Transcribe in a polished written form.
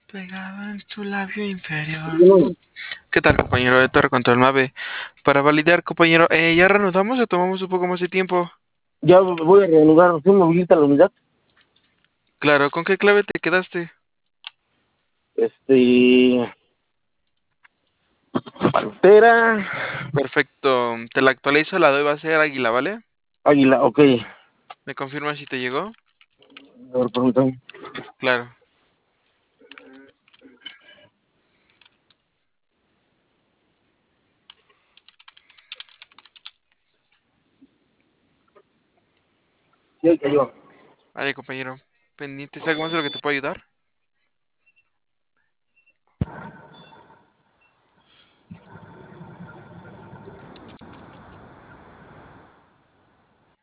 Pegado en tu labio inferior. No, ¿Qué tal, compañero de Torre contra el Mave? Para validar, compañero, ¿ya reanudamos o tomamos un poco más de tiempo? ya voy a reanudar, ¿sí me habilita la unidad? Claro, ¿con qué clave te quedaste? Este, Pantera, Perfecto, te la actualizo, la doy va a ser Águila, ¿vale? Águila, ok. ¿Me confirmas si te llegó? A ver, permítame. Claro. Sí, ahí cayó. Vale, compañero. Pendientes, ¿algo más de lo que te puedo ayudar?